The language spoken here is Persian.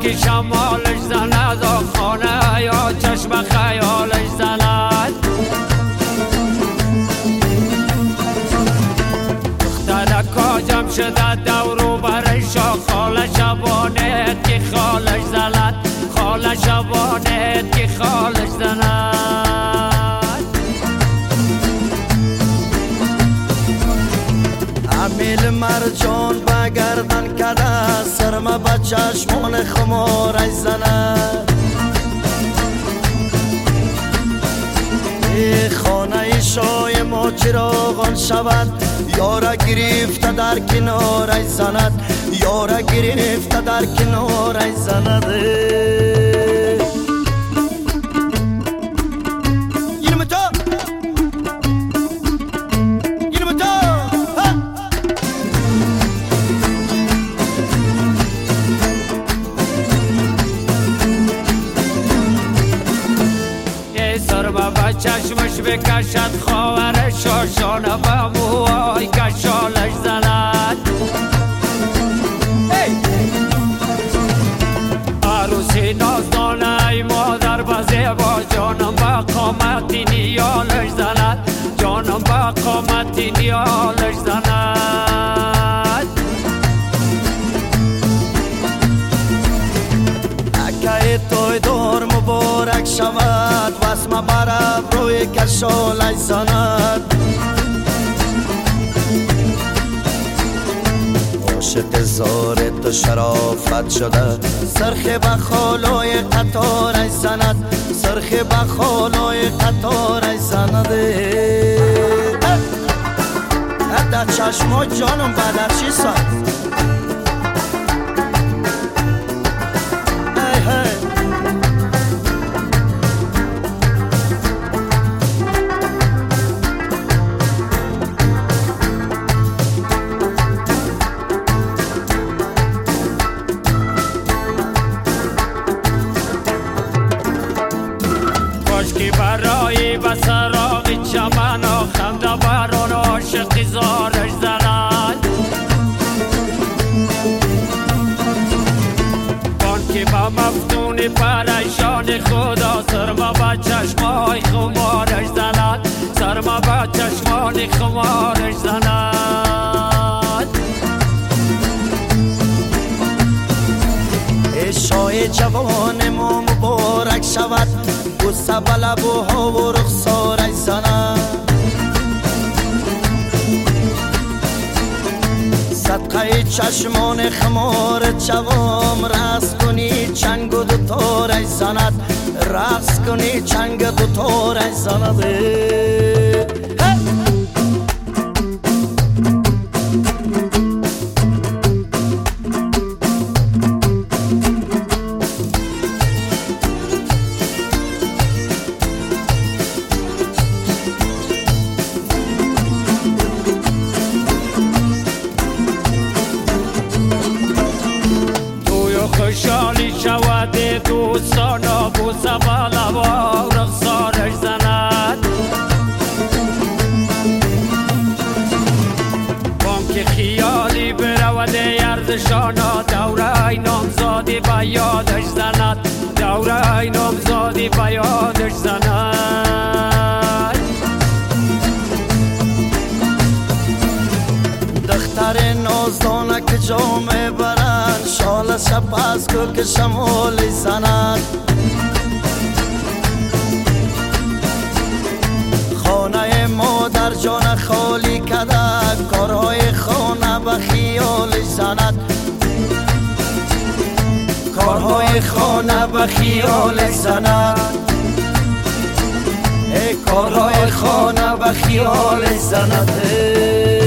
که شمالش زند و خانه یا چشم خیالش زند. دخترکا جمع شده دورو برشا خاله شبانت که خالش زند، خاله شبانت که خالش زند. امیل مرجان بگردن کده سرما به چشمان خمارش زند. خانه شای ما چراغان شود یاره گرفته در کنارش زند، یاره گرفته در کنارش زند. سرما با چشمش بکشد خواهر شاشانه با موهای کشالش زند. عروسی نازدانه ای مادر با زیبا جانم با قامتی نیالش زند، جانم با قامتی نیالش زند. اکه توی دور مبارک شود واسم برب روی کشالش زند. عاشق زار تو شرافت شده سرخ بخالای قطارش زند، سرخ بخالای قطارش زند. در چشما جانم بدر چی ساد که برای بسراغ چمن و خنده بران عاشق زارش زند. بان که با مفتون پریشان خدا سرما با چشمان خمارش زند، سرما با چشمان خمارش زند. شای جوان ما مبارک شود بوسه به لبوها و رخسارش زند. صدقه چشمان خمار جوام رقص کنی چنگ و دوتارش زند، رقص کنی چنگ دوتارش زند. خوشحالی شود دوستانا بوسه با لبا و رخسارش زند. بام که خیالی برود یردشانا دوره نامزادی به یادش زند، دوره نامزادی به یادش زند. دختر نازدانه که جامه برند شال شب از که شمالی زند. خانه مادر جان خالی کده کارهای خانه به خیالش زند، کارهای خانه به خیالش زند. کارهای خانه به خیالش زند.